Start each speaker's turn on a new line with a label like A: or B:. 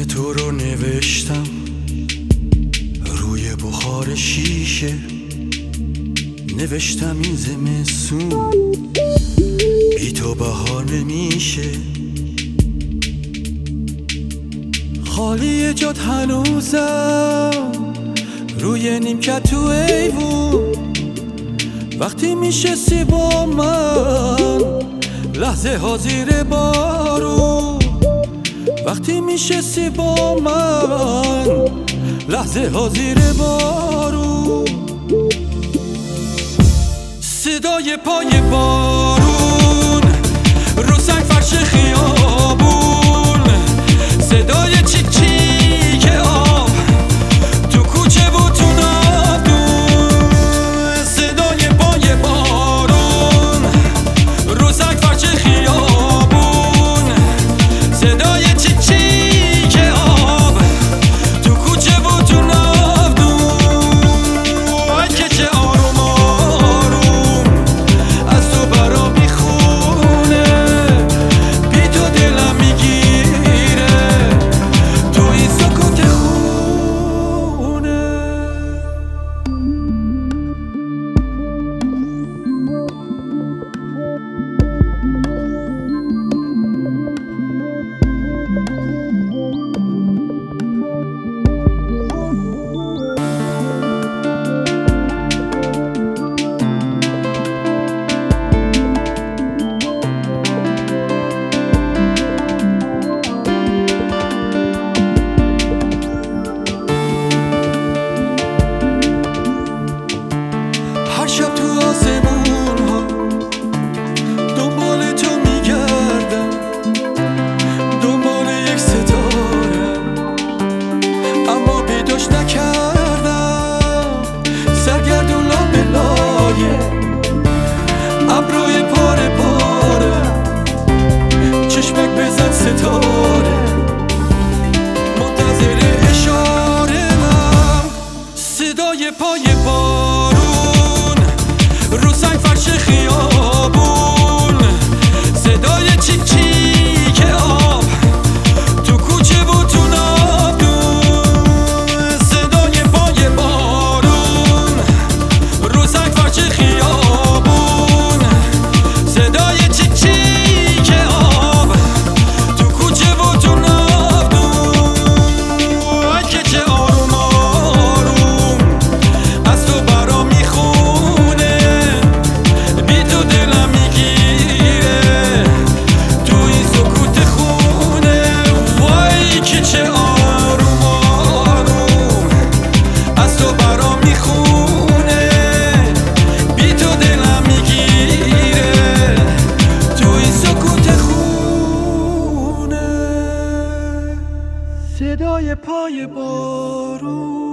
A: تو رو نوشتم روی بخار شیشه، نوشتم این زمستون بی تو بهار نمیشه. خالی جات هنوزم روی نیمکت تو ایوون، وقتی میشستی با من لحظه ها زیر بارون، وقتی میشستی با من لحظه ها زیر بارون. صدای پای بارون رو سنگ فرش خیابون، صدای چیک چیک آب تو کوچه و تو ناودون، صدای پای بارون رو سنگ فرش خیابون، صدای چیک چیک آب تو کوچه و تو ناودون. وای که چه آروم آروم از تو برا میخونه، بی تو دلم میگیره تو این سکوت خونه. هر شب تو آسمون ها دنبال تو میگردم، دنبال یک ستاره اما پیداش نکردم. سرگردون لابه لایه ابروی پاره پاره، چشمک بزن ستاره منتظر اشاره هم. صدای پای بارون رو سنگ فرش خیابون، صدای چیک چیک آب تو کوچه و تو ناودون، صدای پای بارون رو سنگ فرش خیابون، صدای چیک چیک آب تو کوچه و تو ناودون. وای که چه آروم آروم از تو برا میخونه، بی تو دلم میگیره تو این سکوت خونه. وای که چه آروم آروم از تو برا میخونه، بی تو دلم میگیره تو این سکوت خونه. صدای پای بارون